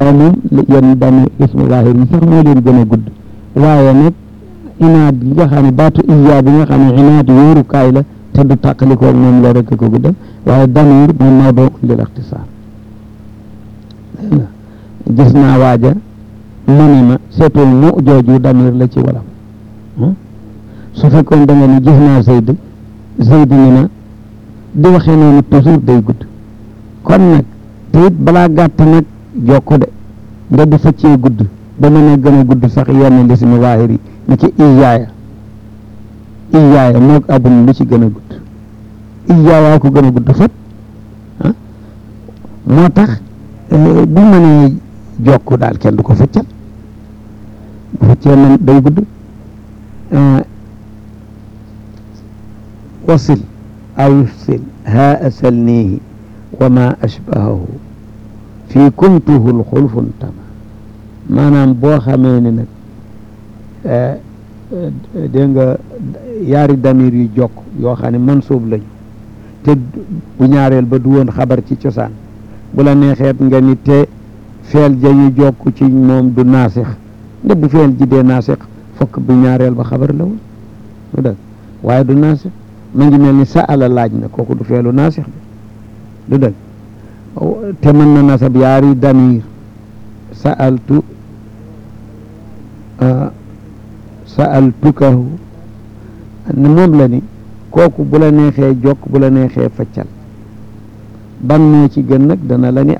waaye moom yenn damir ismu zahir yi sax moo leen gën a gudd waaye nag inaat bi nga xam ne baatu iya bi nga xam ne inaat wóorukaay la te du tàqalikoog moom la rek ko guddal waaye damir moom mawdu lil ixtisaar gis naa waaja mu ni ma seetul mu jooju damir la ci wala su fekkoon da nga ni gis naa Zayd ni na di waxee noonu toujours day gudd kon nag te it balaa gàtt nag jokku de nga di faccee gudd ba mën a gën a gudd sax yenn lismi zaahir yi ni ki iyaaya moog abun lu ci gën a gudd iyaaya ko gën a gudd fat moo tax bu mënee jokku daal kenn du ko faccal bu faccee man day gudd wasil aw yufsil haa asalnihi wa ma ashbahahu fii kuntuhu lxulfun tama maanaam boo xamee ni nag dégg nga yaari damir yu jokk yoo xam ne mansuub lañu te bu ñaareel ba du woon xabar ci cosaan bu la neexeet nga ni te feel ja ñu jokk ci moom du naasix nde bu feel ji dee naasix fokk bu ñaareel ba xabar la woon du dëgg waaye du naasix ma ngi mel ni sa'ala laaj na kooku du feelu naasix bi du dëgg te mën na nasab yaari damir sa'altukahu moom la ni kooku bu la neexee jokk bu la neexee faccal ban moo ci gën nag dana la ni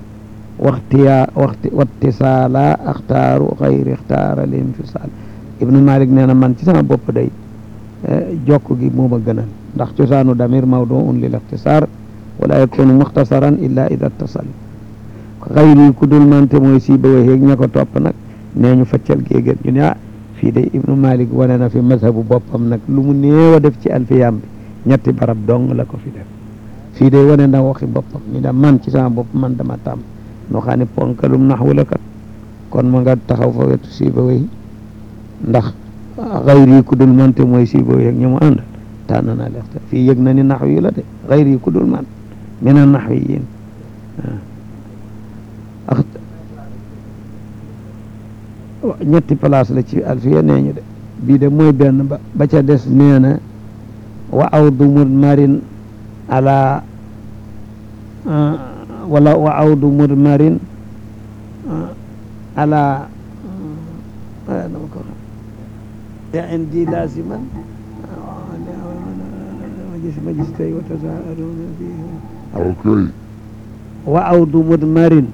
wattisaala axtaaru xayri ixtaara linfisaal ibnu malik nee na man ci sama bopp day jokk gi moo ma gënal ndax cosaanu damir mawduun lil ixtisaar wala yakunu muxtasaran illa ida tasal xayri ku dul mante mooy si ba waxeeg ña ko topp nag nee ñu faccal géegéen ñu ne fii de ibnu malik wane na fi mazhabu boppam nag lu mu néew a def ci alfiyam bi ñetti barab dong la ko fi def fii de wane na waxi boppam ñu ne man ci sama bopp man dama tàmm noo xam ne ponkalum naxwu la kat kon ma nga taxaw fa wetu si ba way ndax xayri ku dul mante mooy si ba waxeeg ñu mu ànd tànn naa lexta fii yëg na ni naxwu yi la de xayri ku dul man mina naxwiyin ñetti place la ci alfiya nee ñu de bii de mooy benn ba ca des nee na wa awdu mudmarin ala wala wa awdu mudmarin ala indi laziman ma gis tey wa tasaaluna fihi okay wa awdu mudmarin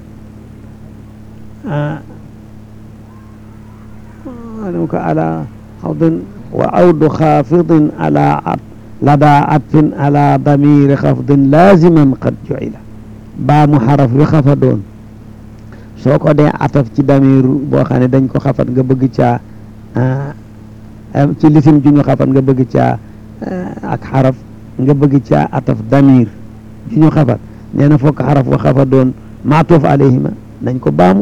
على خفض وعود خافض على لدى عطف على ضمير خفض لازما قد جعل با محرف بخفضون soko dee ataf ci damir boo xam ne dañ ko xafat nga bëgg caa ci lisim ju ñu xafat nga bëgg caa ak xaraf nga bëgg caa ataf damir ju ñu xafat nee na fokk xaraf wa xafadoon maatoof alayhima nañ ko baamu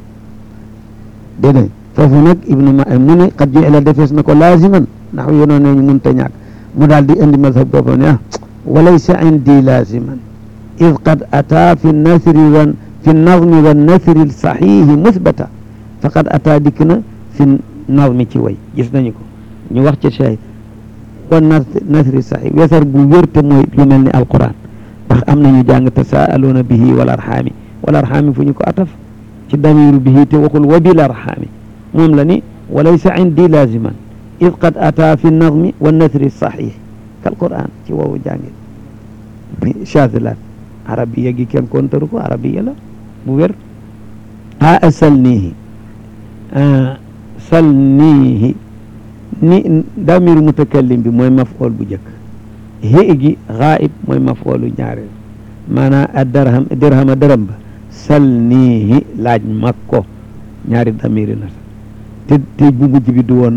dégg foofu nag ibnu ma mu ne qad ju'ila defees na ko laaziman ndax yonoon nañu mënta ñàkk mu daal di indi mazhab boppam ne walaysa indi laaziman id qad ataa fi nasri fi nazmi wa nasri saxiihi musbata faqad ataa dikk na fi nazmi ci way gis nañu ko ñu wax ci shay wa nasri saxiih wesar bu wér te mooy lu mel ni alquran ndax am nañu jàng tasaaluuna bihi wal arxaami fu ñu ko ataf ci damiru bihi te waxul wa bil arxaami moom la ni walaysa indi laziman id qad ataa fi nazmi wa nasri saxiih kal quran ci woowu jànge chazilat arabiya gi kenn kontaru ko arabiya la bu wér salnihi ni damiru mutakallim bi mooy maf'ul bu njëkk hi gi ghaib mooy maf'ulu ñaareel maanaam dirhama dërëm ba salnihi laaj mag ko ñaari damiri la te bu mujj bi du woon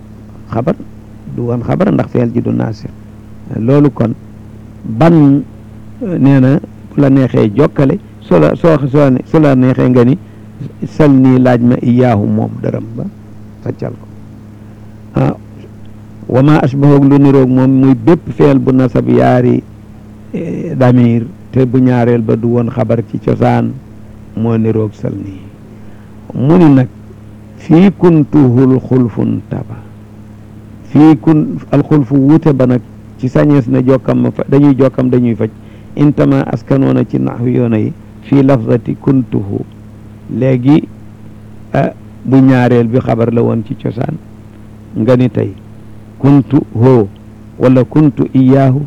xabar ndax feel ji du naasir loolu kon ban nee na bu la neexee jokkale su la neexee nga ni sal nii laaj ma iyaahu moom dërëm ba faccal ko wa ma ashbahoog lu niroog moom muy bépp feel bu nasab yaari damir te bu ñaareel ba du woon xabar ci cosaan moo niroog sal nii mu ni nag fii kuntuhul xulfun taba fii alxulfu wuute ba nag ci sañees na jokkam dañuy jokkam dañuy faj intama askanoona ci naxwi yoona yi fii lafzati kuntuhu léegi bu ñaareel bi xabar la woon ci cosaan nga ni tey kuntu hoo wala kuntu iyaahu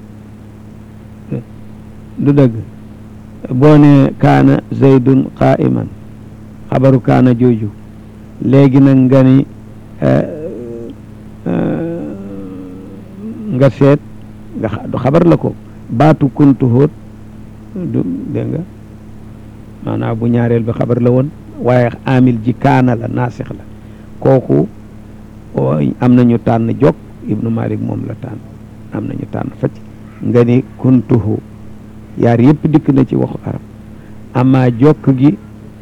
du dëgg boo ne kaana zaydun qaa'iman xabaru kaana jooju léegi nag nga ni nga seet nga du xabar la ko baatu kuntu hóot du dégg nga maanaam bu ñaareel bi xabar la woon waaye amil ji kaana la naasix la kooku am nañu tànn jokk ibnu malik moom la tànn am nañu tànn facc nga ni kuntuhu yaar yëpp dikk na ci waxu arab ama jokk gi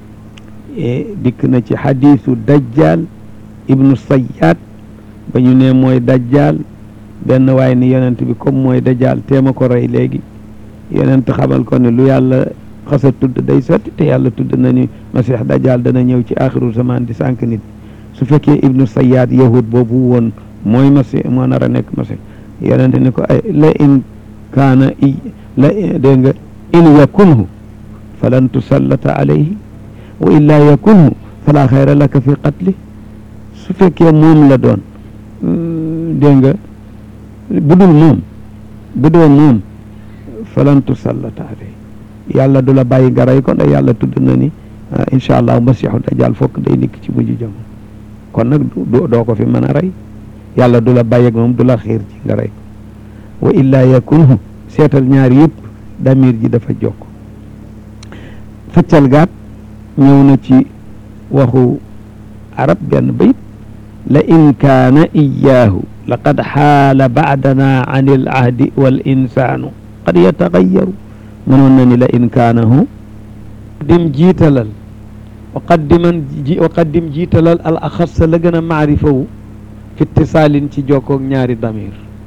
dikk na ci xadiisu dajjal ibnu sayyaad ba ñu ne mooy dajjal benn waaye ni yonent bi comme mooy dajjal teema ko rey léegi yonent xamal ko ne lu yàlla xasa tudd day sotti te yàlla tudd na ni masih dajjal dana ñëw ci axiru zaman di sànq nit su fekkee ibnu sayyaad yahud boobu woon mooy masih moo nar a nekk masih yonent ni ko ay la in kaana la dégg nga in yakunhu falan tusallata alayhi wa illa yakunhu fala xayra laka fi qatli su fekkee moom la doon dégg nga bu doon moom falan tusallata alayhi yàlla du la bàyyi nga rey ko ndax yàlla tudd na ni incha allah masiixu dajjal fokk day nikk ci mujj jamono kon nag doo ko fi mën a rey yàlla du la bàyyi ak moom du la xiir ci nga rey ko wa illa yakunhu seetal ñaar yëpp damir ji dafa jokk faccal gaat ñëw na ci waxu arab benn bayit la in kaana iyaahu laqad xaala baadana an il ahdi wal insaanu qad yataxayaru mënoon na ni la in kaanahu dim jiitalal wa qaddim jiitalal al axassa la gën a maarifa wu fi ittisaalin ci jokkoog ñaari damir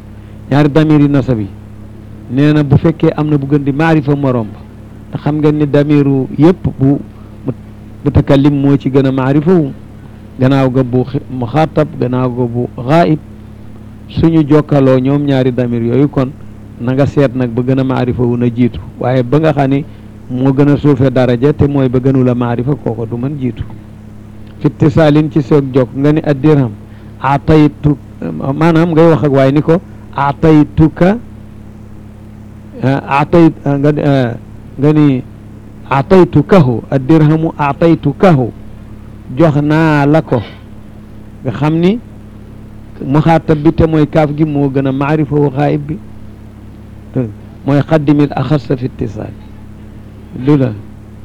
yi nasab yi nee na bu fekkee am na bu gën di maarifa morom ba te xam ngeen ni damiru yëpp bu mutakallim moo ci gën a maarifa wu gannaaw ga bu muxaatab gannaaw ga bu gaayib suñu jokkaloo ñoom ñaari damir yooyu kon na nga seet nag ba gën a maarifa wu na jiitu waaye ba nga xam ni moo gën a suufe daraja te mooy ba gënula maarifa kooko du mën jiitu fi ittisaalin ci soog jokk nga ni addirham ataytu maanaam ngay wax ak waaye ni ko ataytuka nga ni ataytukahu addirhamu ataytukahu jox naa la ko nga xam ni muxaatab bi te mooy kaaf gi moo gën a maarifa wu xaayib bi mooy xaddimil axassa fi ittisaal du la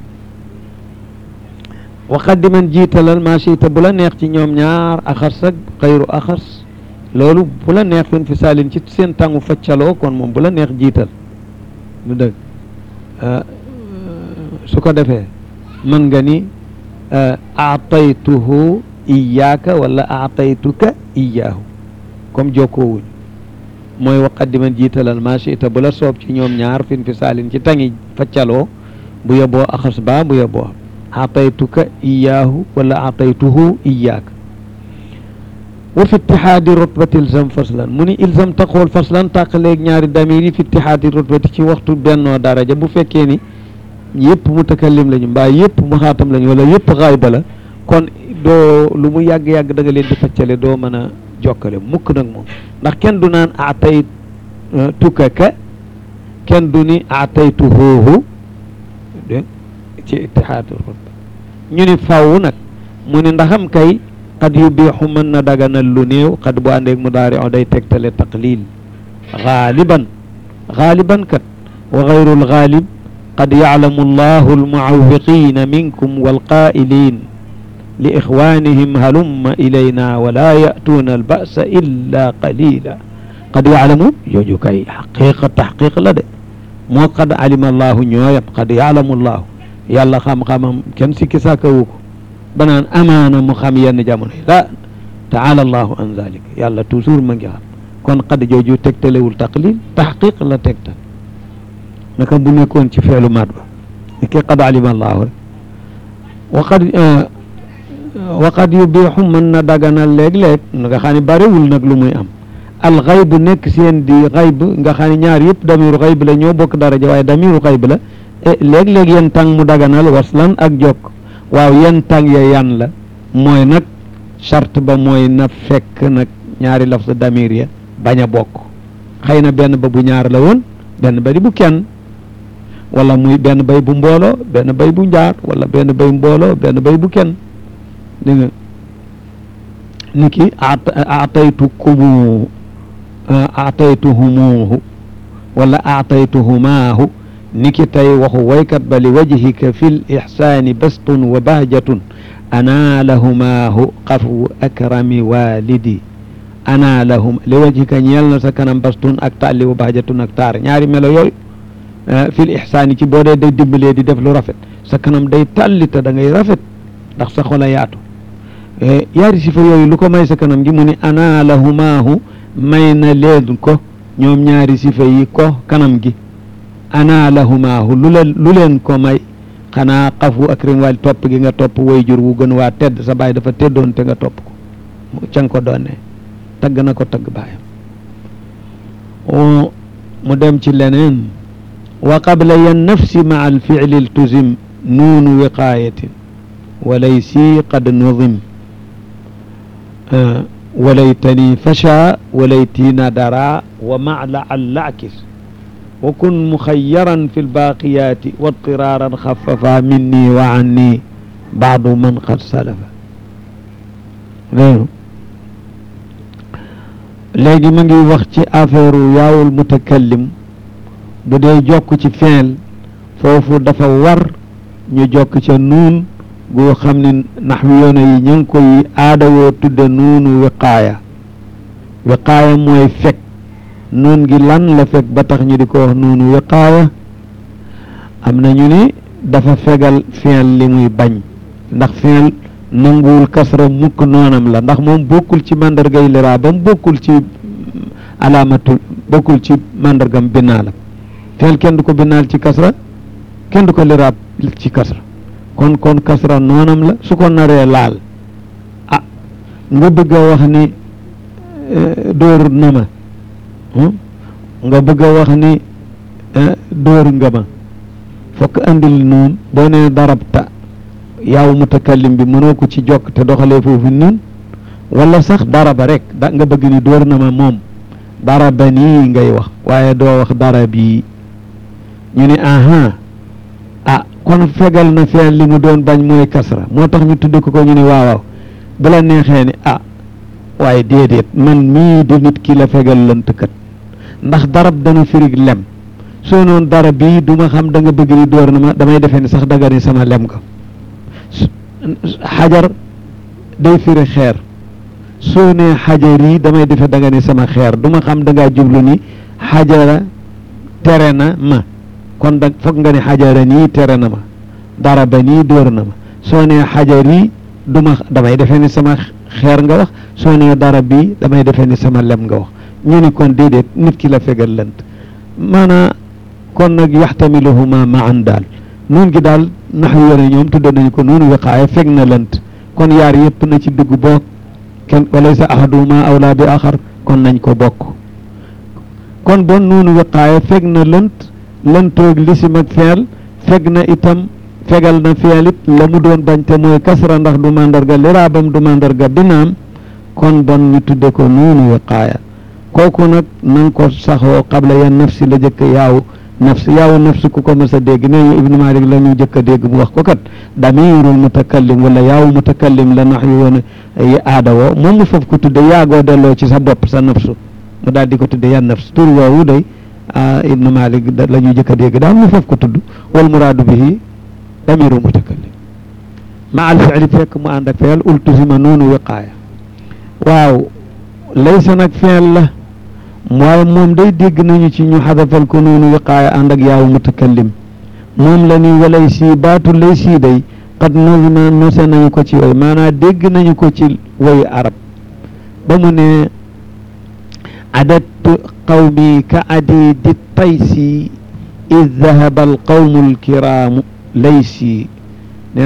wa xaddiman jiitalal maa shiita bu la neex ci ñoom ñaar axas ak xayru axas loolu bu la neex fin fi saalin ci seen tàngu faccaloo kon moom bu la neex jiital du dëgg su ko defee mën nga ni aataytuhu iyaaka wala aataytuka iyaahu comme jokkoowuñ mooy wa qaddiman jiitalal maa shiita bu la soob ci ñoom ñaar fin fi saalin ci tangi faccaloo bu yeboo axas ba bu yeboo aataytuka iyaahu wala aataytuhu iyaaka wa fi ittihaadi rutbati ilzam faslan mu ni ilzam taqool faslan tàqaleeg ñaari damir yi fi ittihaadi rutbati ci waxtu bennoo daraja bu fekkee ni yëpp mutakallim lañu mbaa yëpp muxaatam lañu wala yëpp xaayba la kon doo lu mu yàgg-yàgg da nga leen di faccale doo mën a jokkale mukk nag moom ndax kenn du naan aataytuka ka kenn du ni aataytuhu dégg ci ittihaadu rutba ñu ni faww nag mu ni ndaxam kay qad yubiixu mën na daganal lu néew qad bu àndeeg mudaari o day tegtale taqlil gaaliban kat wa gayrul gaalib qad yaclamu allahu almucawwiqiina minkum walqaa'iliin li ixwaanihim halumma ilayna wala ya'tuuna alba'sa illa qalila qad yaclamu jooju kay xaqiqa taxqiq la de moo qad alima allahu ñooyam qad yaclamu allahu yàlla xam-xamam kenn sikki sàkkawu ko banaan amaana mu xam yenn jamono yi la taala allahu an zalik yàlla toujours ma ngi xam kon qad jooju tegtalewul taqlil taxqiq la tegtal naka bu nekkoon ci feelu maat ba ki qad alima allahu rek wa qad waqad yubiixu mën na daganal léeg-léeg nga xam ne bariwul nag lu muy am al xayb nekk seen di xayb nga xam ne ñaar yëpp damiru xayb la ñoo bokk daraja waaye damiru xayb la léeg-léeg yen tàng mu daganal waslan ak jokk waaw yen tàng ya yan la mooy nag charte ba mooy na fekk nag ñaari lafz damir ya bañ a bokk xëy na benn ba bu ñaar la woon benn ba di bu kenn wala muy benn bay bu mbooloo benn bay bu njaar wala benn bay mbooloo benn bay bu kenn dégg nga ni ki ataytukumu ataytuhumuhu wala ataytuhumaahu ni ki tey waxu waykat ba li wajhika fi l ixsaani bastun wa bahjatun ana lahumaahu qafu akrami walidi ana lahum li wajhika ñeel na sa kanam bastun ak tàlli wa bahjatun ak taar ñaari melo yooyu fi l ixsaani ci boo dee day dimbalee di def lu rafet sa kanam day tàlli te da ngay rafet ndax sa xol a yaatu yaari sifa yooyu lu ko may sa kanam gi mu ni ana lahumaahu may na leen ko ñoom ñaari sifa yi ko kanam gi ana lahumaahu lu leen ko may xanaa xafu akrim wal topp gi nga topp way jur wu gën waa tedd sa baay dafa teddoon te nga topp ko ca nga ko doonee tagg na ko tagg baayam mu dem ci leneen wa qabla yan nafsi maa al fi'li iltuzim nuunu wiqaayatin walaysi qad nudim walaytani fasha walayti nadara wa macla allakis wa kun muxayyaran fi lbaaqiyaati wadtiraaran xafafa minni wa anni baadu man qad salafa léegi ma ngi wax ci affaire yaawul mutakallim bu dee jokk ci fi'l foofu dafa war ñu jokk ca nuun goo xam ne naxwiyoona yi ñu ngi koy aadawoo tudde nuunu wiqaaya wiqaaya mooy fekk nuun gi lan la fekk ba tax ñu di ko wax nuunu wiqaaya am na ñu ni dafa fegal fi'l li muy bañ ndax fi'l nanguwul kasra mukk noonam la ndax moom bokkul ci mandargay liraabam bokkul ci alaamatul bokkul ci mandargam binaalam fi'l kenn du ko binaal ci kasra kenn du ko liraab ci kasra kon kasra noonam la su ko naree laal nga bëgg a wax ni dóor na ma nga bëgg a wax ni dóor nga ma fokk andil nuun boo nee darabta yaaw mutakallim bi mënoo ko ci jokk te doxalee foofu nuun wala sax daraba rek nga bëgg ni dóor na ma moom daraba nii ngay wax waaye doo wax darabi ñu ne kon fegal na fi'l li mu doon bañ mooy kasra moo tax ñu tudde ko ñu ni waaw bu la neexee ni waaye déedéet man mii di nit ki la fegal lëntkat ndax darab dana firig lem soo noon darab bii du ma xam da nga bëgg ni dóor na ma damay defee ni sax daga ni sama lem ko xajar day firi xeer soo nee xajar yi damay defe da nga ni sama xeer du ma xam da ngaa jublu ni xajara tere na ma kon da foog nga ne xajara nii tere na ma daraba nii dóor na ma soo nee xajar yi damay defee ni sama xeer nga wax soo nee darab bi damay defee ni sama lem nga wax ñu ni kon déedéet nit ki la fegal lënt maanaa kon nag yaxtamiluhuma maan daal nuun gi daal nax yone ñoom tudde nañu ko nuunu wiqaaya feg na lënt kon yaar yëpp na ci dugg bokk kenn walaysa ahaduhuma awlaa bi axar kon nañ ko bokk kon bon nuunu wiqaaya feg na lëntoog lisim ak fi'l feg na itam fegal na fi'l it la mu doon bañ te mooy kasra ndax du mandarga liraabam du mandarga binaam kon bon ñu tudde ko nuunu wiqaaya kooku nag nanga ko saxoo qabla yan nafsi la jëkk yaawu nafsi ku ko mës a dégg nee ñu ibnu malik la ñu jëkk a dégg mu wax ko kat damirul mutakallim wala yaawu mutakallim la nax yu woon yi aada woo moom mu foofu ko tudde yaagoo delloo ci sa bopp sa nafsu mu daal di ko tudde yan nafs tur woowu day ibnu malik la ñu jëkk a dégg daal mu foofu ko tudd wal muraadu bihi damiru mutakallim ma al fi'li fekk mu ànd ak fi'l ultusima noonu wiqaaya waaw laysa nag fi'l la waaye moom day dégg nañu ci ñu xadafal ko noonu wiqaaya ànd ak yaaw mutakallim moom la ni walay sii baatu lay sii day qad nazima nose nañu ko ci way maanaam dégg nañu ko ci wayu arab ba mu ne adattu qawmi ka adidi taysi id dahaba alqawmu alkiraamu laysi nee na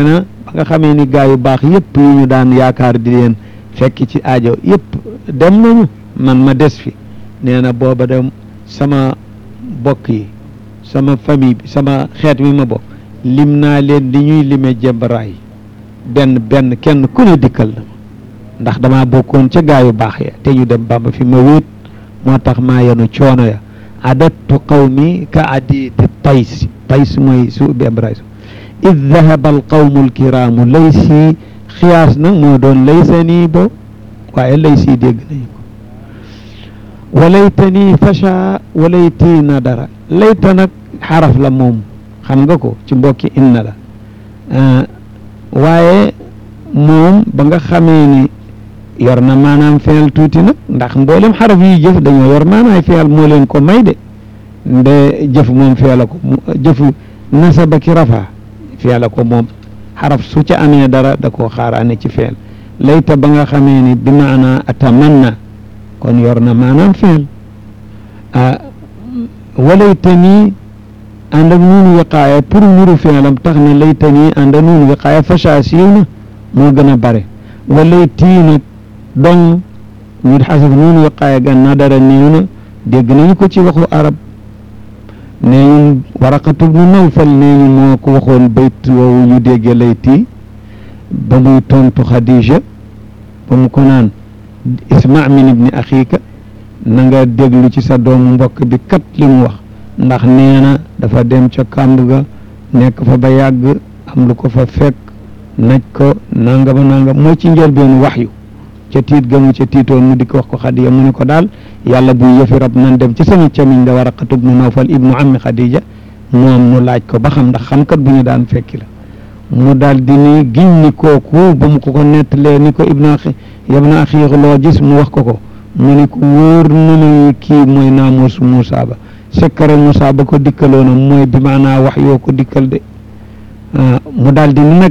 ba nga xamee ni gaa yu baax yëpp yu ñu daan yaakaar di leen fekk ci aajo yëpp dem nañu man ma des fi nee na booba dem sama bokk yi sama famille bi sama xeet mi ma bokk lim naa leen li ñuy lime jembaraay benn benn kenn ku ne dikkal na ma ndax damaa bokkoon ca gaa yu baax ya te ñu dem Bamba fi ma wéet moo tax maa yenu coono ya adattu qawmi ka aditi tays mooy su bi embrace id dahaba al qawmu al kiraamu laysi xiyaas nag moo doon laysa nii bo waaye laysi dégg nañu ko walaytanii fasha walaytii na dara layta nag xaraf la moom xam nga ko ci mbokki inna la waaye moom ba nga xamee ni yor na maanaam feel tuuti nag ndax mboolem xaraf yi jëf dañoo yor maanaam feel moo leen ko may de nde jëf moom feela ko jëfu nasaba ki rafa feela ko moom xaraf su ca amee dara da koo xaaraane ci feel layta ba nga xamee ni bi maana atamanna kon yor na maanaam feel walaytanii ànd ak nuunu wiqaaya pour niru feelam tax ne laytanii ànd ak nuunu wiqaaya fasha siiw na moo gën a bare walaytii nag dong ñu xasaf nuunu wiqaaya gan na dara néew na dégg nañu ko ci waxu arab nee ñun Waraqatu bnu Nawfal nee ñu moo ko waxoon bayt woowu ñu déggee laytii ba muy tontu Xadija ba mu ko naan isma min ibni axiika na nga déglu ci sa doomu mbokk bi kat li mu wax ndax nee na dafa dem ca kàmb ga nekk fa ba yàgg am lu ko fa fekk naj ko nangama nangam mooy ci njëlbeenu waxyu ca tiit gamu ca tiitoon mu di ko wax ko Xadija mu ne ko daal yàlla buy yëfi rab nan dem ci sama camiñ da Waraqatu bnu Nawfal ibnu ammi Xadija moom nu laaj ko ba xam ndax xamkat bu ñu daan fekki la mu daal di ni giñ ni kooku ba mu ko nettalee ni ko yabna axi loo gis mu wax ko mu ni ko wóor na ma kii mooy naamuus Muusaa ba sekkare Muusaa ba ko dikkaloona mooy bi maanaa wax yoo ko dikkal de mu daal di ni nag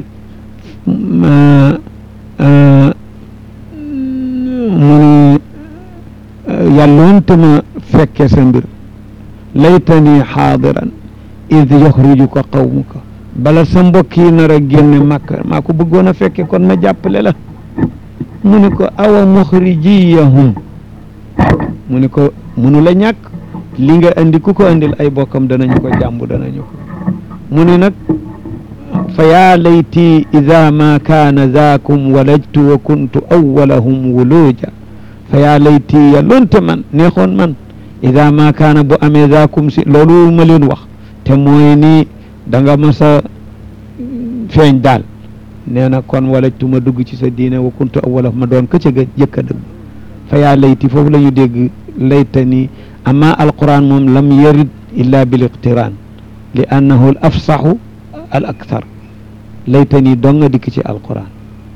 mu ni yàlloonte ma fekke sa mbir laytani xaadiran id yaxrujuka qawmuka bala sa mbokk yi nar a génne Makka maa ko bëggoon a fekke kon ma jàppale la mu ni ko awa muxrijiyahum mu ni ko munu la ñàkk li nga andi ku ko andil ay bokkam danañu ko jàmbu danañu ko mu ni nag fa yaa layti ida ma kaana zaakum walajtu wa kuntu awwalahum wuluja fa yaa layti yàlloonte man neexoon man ida ma kaana bu amee zaakum si loolu ma leen wax te mooy ni da nga masa feeñ daal nee na kon walajtu ma dugg ci sa diine wa kuntu awwalahum ma doon ka ca jëkk a dëgg fa yaa layti foofu la ñu dégg laytani amma alquran moom lam yarid illa bil iqtiraan li annahu al afsaxu al akthar laytani dong nga dikk ci alquran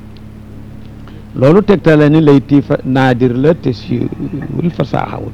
loolu tegtale ni layti fa naadir la te siwul fasaaxawul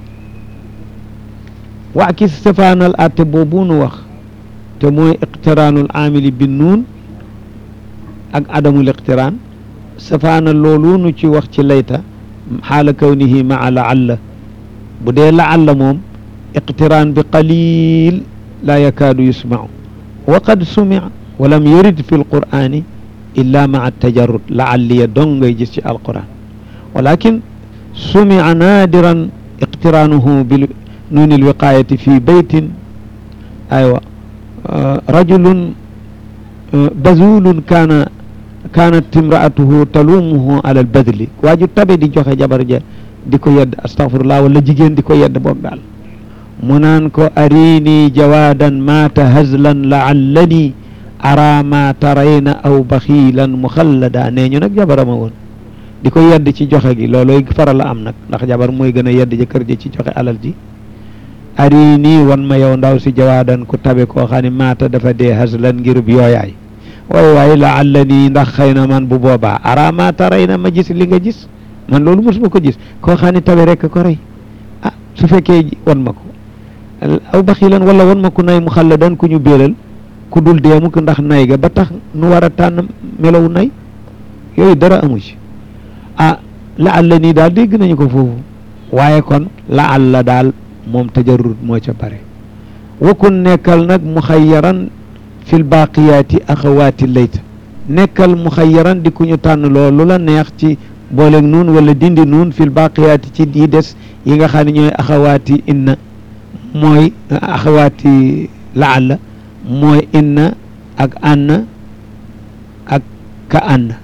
waa ki safaanal atte boobu nu wax te mooy iqtiraanul aamili bin nuun ak adamul iqtiraan safaana loolu nu ci wax ci layta xaala kawnihi maa laalla bu dee laalla moom iqtiraan bi qalil laa yakaadu yusmau wa qad sumia wa lam yurid fi lqur'ani illa maa tajarrud laalliya dong ngay gis ci alquran walakin sumia naadiran iqtiraanuhu bi nuuni lwiqaayati fi baytin aywa rajulun bazulun kaanat imraatuhu talumuhu ala albadli waaju tabe di joxe jabar ja di ko yedd astafirullah wala jigéen di ko yedd boog daal mu naan ko arini jawaadan maata hazlan laallani ara ma tarayna aw baxiilan muxallada nee ñu nag jabarama woon di ko yedd ci joxe gi loolooy faral a am nag ndax jabar mooy gën a yedd jëkkër ji ci joxe alal ji arini wan ma yow ndaw si jawaadan ku tabe koo xam ne maata dafa dee hazlan ngirub yooyaay waay laallani ndax xëy na man bu boobaa ara ma tarayna ma gis li nga gis man loolu mosuma ko gis koo xam ne tabe rek ko rey ah su fekkee wan ma ko aw baxilan wala wan ma ku nay mu xalladan ku ñu béelal ku dul dee mukk ndax nay ga ba tax nu war a tànn melawu nay yooyu dara amu ci ah laallani daal dégg nañu ko foofu waaye kon laalla daal moom tajarrud moo ca bare wakun nekkal nag muxayyaran fil baaqiyaati axawaati layta nekkal muxayyaran di ku ñu tànn loolu la neex ci booleeg nuun wala dindi nuun fil baqiyaati ci yi des yi nga xam ne ñooy axawaati inna mooy axawaati laalla mooy inna ak anna ak ka anna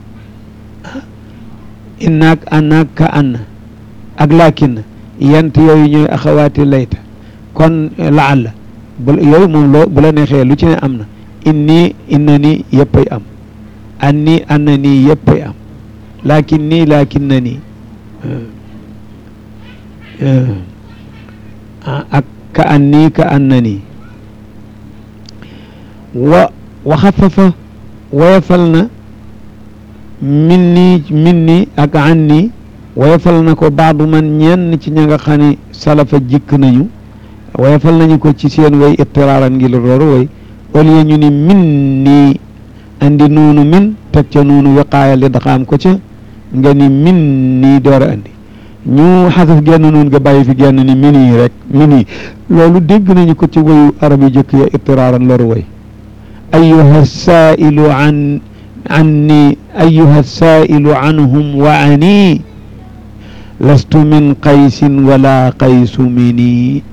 inna ak anna ak ka anna ak laakin yant yooyu ñooy axawaati layta kon laalla yooyu moom loo bu la neexee lu ci ne am na inni inna ni yëppay am anni anna nii yëppay am laakin nii laakin na nii ak ka anni ka anna nii wa xafafa woyofal na minni ak anni woyofal na ko baadu man ñenn ci ña nga xam ne salafa jikk nañu woyofal nañu ko ci seen way ittiraaran ngi loolu way au lieu ñu ni minni andi nuunu min teg ca nuunu wiqaaya li daxaam ko ca nga ni minni door a andi ñu xasaf genn nuun nga bàyyi fi genn ni mini rek mini loolu dégg nañu ko ci wayu arab yi jëkk ya ittiraaran loru way ayuha saailu anni ayuha saailu anhum wa ani lastu min qaysin wala qaysu mini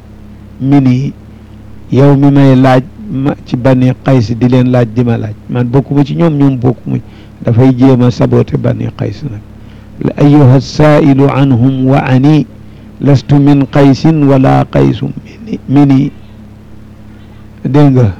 yow mi may laaj ma ci bani qays di leen laaj di ma laaj man bokkuma ci ñoom ñoom bokkuma dafay jéem a saboté bani qays nag la ayuha saailu anhum wa ani lastu min qaysin wala qaysu mini dégg nga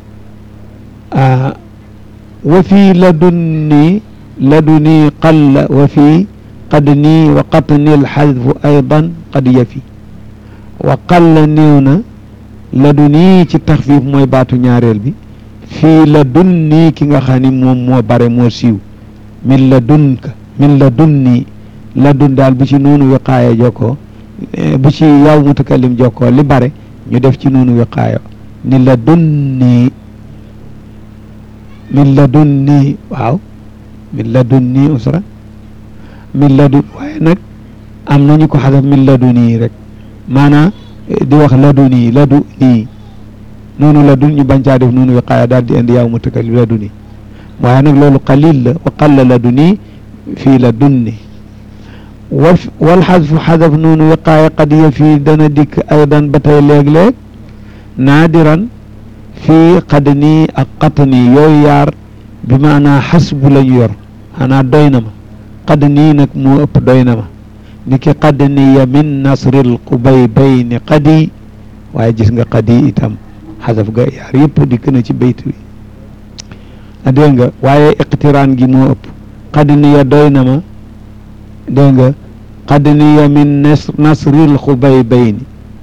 wa fii laduni qalla wa fii qadni wa qatni alxadfu aydan qad yafi wa qalla néew na laduni ci taxfiif mooy baatu ñaareel bi fii ladunni ki nga xam ni moom moo bare moo siiw min ladunka min ladunni ladun daal bu ci nuunu wiqaaya jokkoo bu ci yaw mutakallim jokkoo li bare ñu def ci nuunu wiqaaya ni ladunni min ladunni waaw min ladunni usra min ladun waaye nag am nañu ko xasaf min laduni rek maanaam di wax laduni laduni noonu ladun ñu bañ caa def noonu wiqaaya daal di indi yaw mutakallim laduni waaye nag loolu qalil la wa qalla laduni fii ladunni wal xasfu xasaf noonu wiqaaya qad ya fii dana dikk aydan ba tey léeg-léeg naadiran fii qadni ak qatni yooyu yaar bi maanaa xasbu lañu yor xanaa doy na ma qadni nag moo ëpp doy na ma niki qadni ya min nasril qubaybayni qadi waaye gis nga qadi itam xasaf ga yaar yëpp dikk na ci bayt wi a dégg nga waaye iqtiraan gi moo ëpp qadni ya doy na ma dégg nga qadni ya min nasril qubaybayni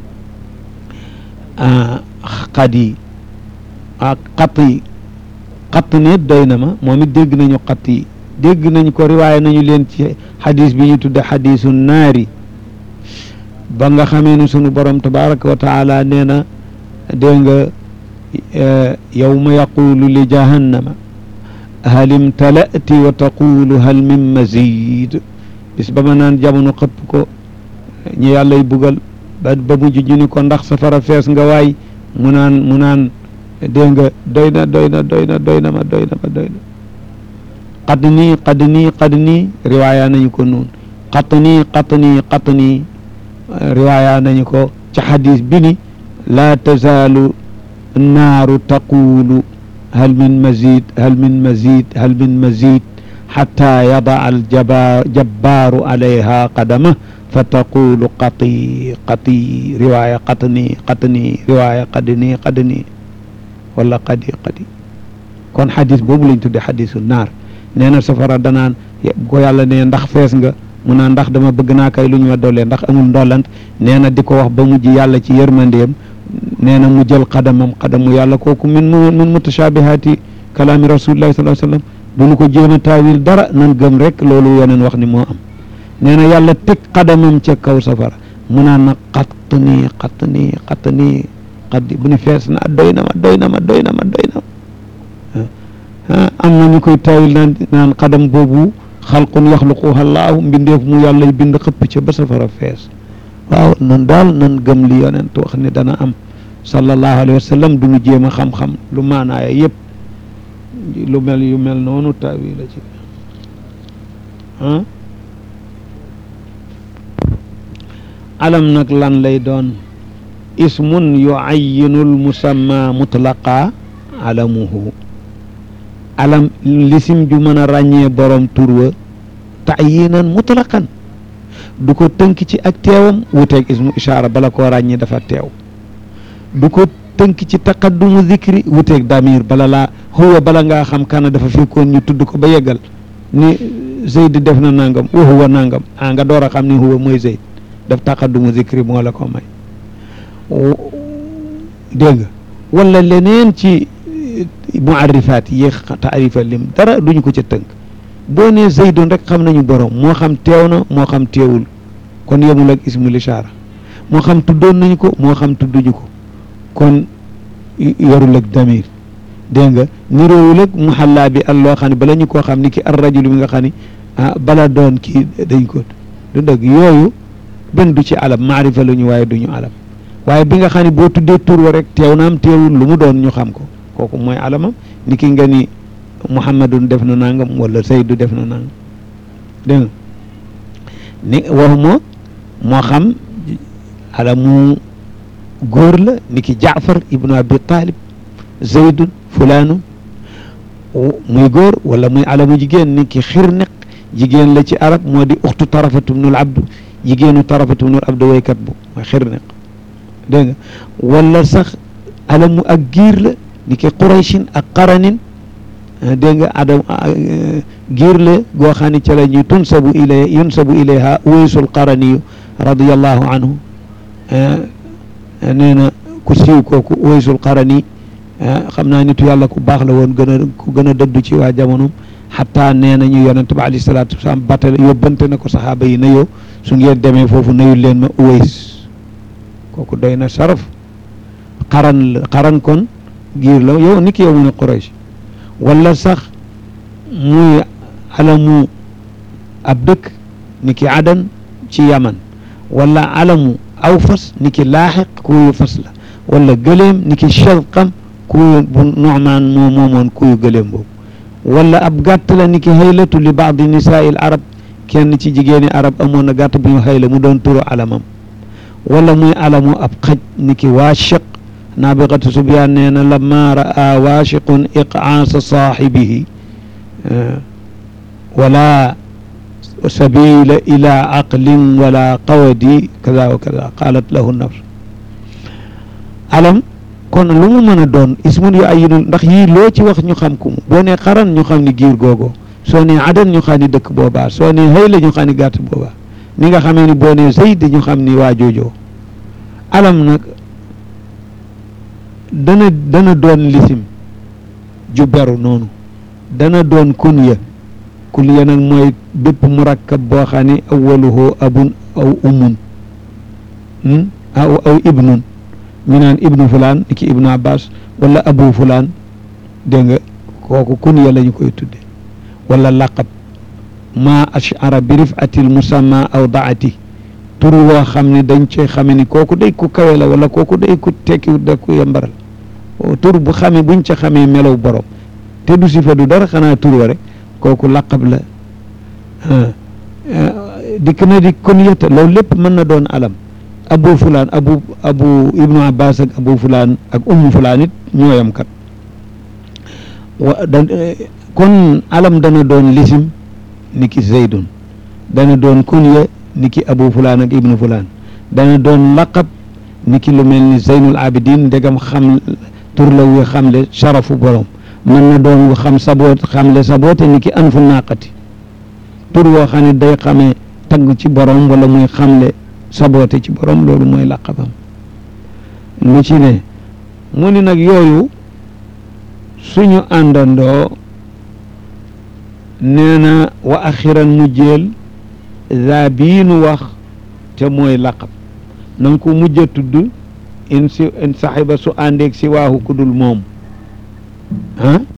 qadi ak xatt ni doy na ma moom it dégg nañu xatt yi dégg nañ ko riwaaya nañu leen ci xadis bi ñu tudde xadisu naari ba nga xamee ne sunu borom tabaraka wa taala nee na dégg nga yawma yaqulu li jahannama hal imtala'ti wa taqulu hal min mazid bis ba ma naan jamono xëpp ko ñu yàllay bugal ba mujj ñu ni ko ndax safara fees nga waay mu naan dégg nga doy na ma qadni riwaaya nañu ko noonu qatni riwaaya nañu ko ci xadis bi ni laa tazaalu naaru taqulu hal min mazid xatta yadaa aljabbaaru alayha qadama fa taqulu qati riwaaya qatni riwaaya qadni wala qadi kon xadis boobu lañ tudde xadisu naar nee na safara danaan ko yàlla ne ndax fees nga mu naan ndax dama bëgg naa kay lu ñu ma dollee ndax amul ndollant nee na di ko wax ba mujj yàlla ci yërmandeem nee na mu jël xadamu yàlla kooku min mutashabihaati kalaami rasulillahi sallallahu alayhi wa sallam bu ñu ko jéem a taawil dara nan gëm rek loolu yeneen wax ni moo am nee na yàlla teg xadamam ca kaw safara mu naan na qatni bu ni fees na doy na ma am na ñu koy taawil naan xadam boobu xalqun yaxluquha allaahu mbindeef mu yàlla bind xëpp ca ba safara fees waaw nan daal nan gëm li yonent wax ni dana am sallallahu alayhi wa sallam du ñu jéem a xam-xam lu maanaaya yëpp lu mel yu mel noonu tawil la ci alam nag lan lay doon ismun yuayyinul musamma mutlaqa alamuhu alam lisim ju mën a ràññee borom tur wa taayinan mutlaqan du ko tënk ci ak teewam wuteeg ismu ishaara bala koo ràññee dafa teew du ko tënk ci taqaddumu zikri wuteeg damir bala laa huwa bala ngaa xam kana dafa fekkoon ñu tudd ko ba yeggal ni Zayd def na nangam wa huwa nangam nga door a xam ni huwa mooy Zayd daf taqaddumu zikri moo la ko may dégg nga wala leneen ci muarrifaat yi taarifa lim dara duñu ko ca tënk boo nee Zaydun rek xam nañu borom moo xam teew na moo xam teewul kon yemul ak ismul ishaara moo xam tuddoon nañu ko moo xam tudduñu ko kon yorul ak damir dégg nga niroowul ak muhalla bi al loo xam ne bala ñu koo xam ni ki ar rajul bi nga xam ni bala doon kii dañ ko du dëgg yooyu benn du ci alam maarifa la ñu waaye duñu alam waaye bi nga xam ne boo tuddee tur wa rek teew naam teewul lu mu doon ñu xam ko kooku mooy alamam ni ki nga ni muhammadun def na nangam wala saydu def na nangam dégg nga ni waxuma moo xam alamu góor la ni ki jaafar ibnu abi talib zaydun fulaanu muy góor wala muy alamu jigéen ni ki xirniq jigéen la ci arab moo di uxtu tarafatu bnul abdu jigéenu tarafatu bnul abdu waykat bu mooy xirniq dégg nga wala sax alamu ak giir la ni ki qurayshin ak qaranin dégg nga adam giir la goo xam ne ca la ñuy yunsabu ilayha uwaysul qaraniyu radiyallahu anhu nee na ku siiw kooku uwaysul qarani xam naa nitu yàlla ku baax la woon ku gën a dëddu ci waa jamonoom xataa nee nañu yonente bi alayhi salaatu wasalaam battale yóbbante na ko saxaaba yi nayoo su ngeen demee foofu nayul leen ma uways kooku doy na saraf xaran kon giir la yow ni ki yow mu ne Quraysh wala sax muy alamu ab dëkk ni ki adan ci yaman wala alamu aw fas ni ki laaxiq kuyu fas la wala gëleem ni ki shadqam kuyu bu Nu'maan moo moomoon kuyu gëleem boobu wala ab gàtt la ni ki haylatu li baadi nisaai l arab kenn ci jigéeni arab amoon na gàtt bu ñu hayla mu doon turu alamam wala muy alamu ab xaj ni ki waashiq naabiqatu subyaan nee na lamma raa waashiqun iqaasa saaxibihi wala sabila ila aqlin wala qawadi kaza wa kaza qalat lahu nafs alam kon lu mu mën a doon ismun yu ayinul ndax yii loo ci wax ñu xam ku mu boo nee xaran ñu xam ni giir googo soo nee adan ñu xam ni dëkk boobaa soo nee hayla ñu xam ni gàtt boobaa ni nga xamee ni boo nee zayd ñu xam ni waa joojoo alam nag dana doon lisim ju beru noonu dana doon kunya nag mooy bépp murakkab boo xam ne awaluhu abun aw umun aw ibnun ñu naan ibnu fulaan ni ki ibnu abbas wala abu fulaan dégg nga kooku kunya la ñu koy tudde wala laqab ma ashara bi rifatil musamma aw daati tur woo xam ne dañ cee xame ni kooku day ku kawe la wala kooku day ku tekki da ku yembaral tur bu xamee buñ ca xamee melaw borom te du sifa du dara xanaa tur wa rek kooku laqab la dikk na di kunyata loolu lépp mën na doon alam abu fulaan abu ibnu abbas ak abu fulaan ak ummu fulaan it ñooyam kat kon alam dana doon lisim ni ki zaydun dana doon kunya ni ki abu fulaan ak ibnu fulaan dana doon laqab ni ki lu mel ni zeynul abidin ndegam xam tur la wu xamle sharafu borom mën na doon wu xam xamle saboote ni ki anfu naqati tur woo xam ne day xamee tagg ci borom wala muy xamle saboote ci borom loolu mooy laqabam lu ci ne mu ni nag yooyu suñu àndandoo nee na wa axiran mu jël za bii nu wax te mooy laqab na nga ko mujj a tudd in saxiba su àndeeg si waaxu kudul moom